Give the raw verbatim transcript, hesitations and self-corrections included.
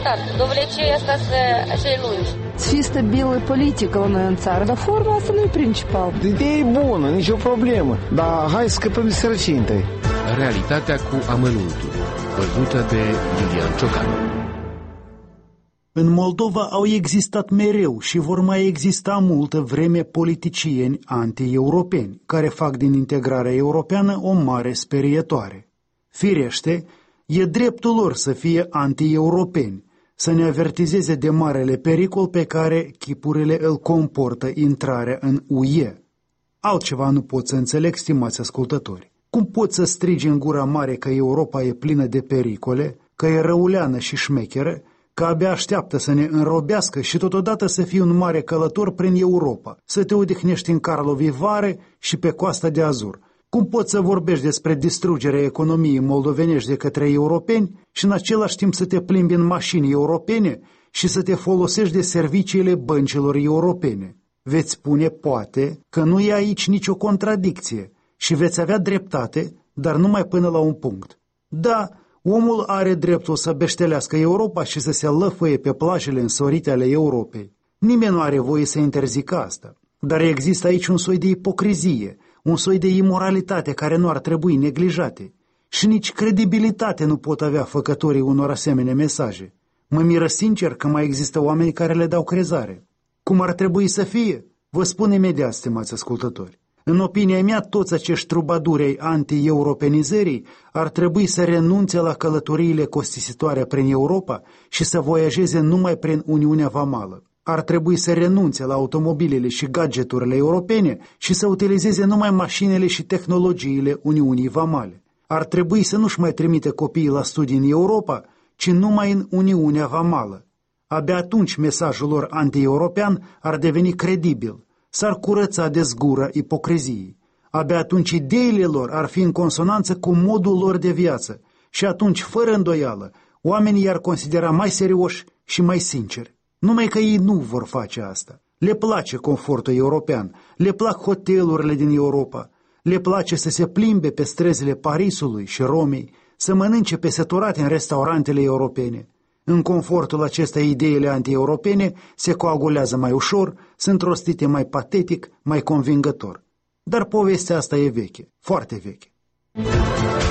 important. Довлече asta să-i lungi. Să fie stabilă politică la noi în țară, dar forma asta nu e principal. Ideea e bună, nicio problemă, dar hai să scăpăm de sărăcie întâi. Realitatea cu amănuntul, văzută de Iulian Ciocanu. În Moldova au existat mereu și vor mai exista multă vreme politicieni anti-europeni, care fac din integrarea europeană o mare sperietoare. Firește, e dreptul lor să fie anti-europeni, să ne avertizeze de marele pericol pe care chipurile îl comportă intrarea în U E. Altceva nu pot să înțeleg, stimați ascultători. Cum pot să strigi în gura mare că Europa e plină de pericole, că e răuleană și șmecheră, că abia așteaptă să ne înrobească și totodată să fii un mare călător prin Europa, să te odihnești în Karlovy Vary și pe Coasta de Azur? Cum poți să vorbești despre distrugerea economiei moldovenești de către europeni și în același timp să te plimbi în mașini europene și să te folosești de serviciile băncilor europene? Veți spune, poate, că nu e aici nicio contradicție și veți avea dreptate, dar numai până la un punct. Da, omul are dreptul să beștelească Europa și să se lăfăie pe plajele însorite ale Europei. Nimeni nu are voie să interzică asta. Dar există aici un soi de ipocrizie, un soi de imoralitate care nu ar trebui neglijate. Și nici credibilitate nu pot avea făcătorii unor asemenea mesaje. Mă miră sincer că mai există oameni care le dau crezare. Cum ar trebui să fie? Vă spun imediat, stimați ascultători. În opinia mea, toți acești trubaduri ai anti-europenizării ar trebui să renunțe la călătoriile costisitoare prin Europa și să voiajeze numai prin Uniunea Vamală. Ar trebui să renunțe la automobilele și gadgeturile europene și să utilizeze numai mașinile și tehnologiile Uniunii Vamale. Ar trebui să nu-și mai trimite copiii la studii în Europa, ci numai în Uniunea Vamală. Abia atunci mesajul lor anti-european ar deveni credibil, s-ar curăța de zgura ipocriziei. Abia atunci ideile lor ar fi în consonanță cu modul lor de viață și atunci, fără îndoială, oamenii i-ar considera mai serioși și mai sinceri. Numai că ei nu vor face asta. Le place confortul european, le plac hotelurile din Europa, le place să se plimbe pe străzile Parisului și Romei, să mănânce pe săturate în restaurantele europene. În confortul acesta, ideile anti-europene se coagulează mai ușor, sunt rostite mai patetic, mai convingător. Dar povestea asta e veche, foarte veche.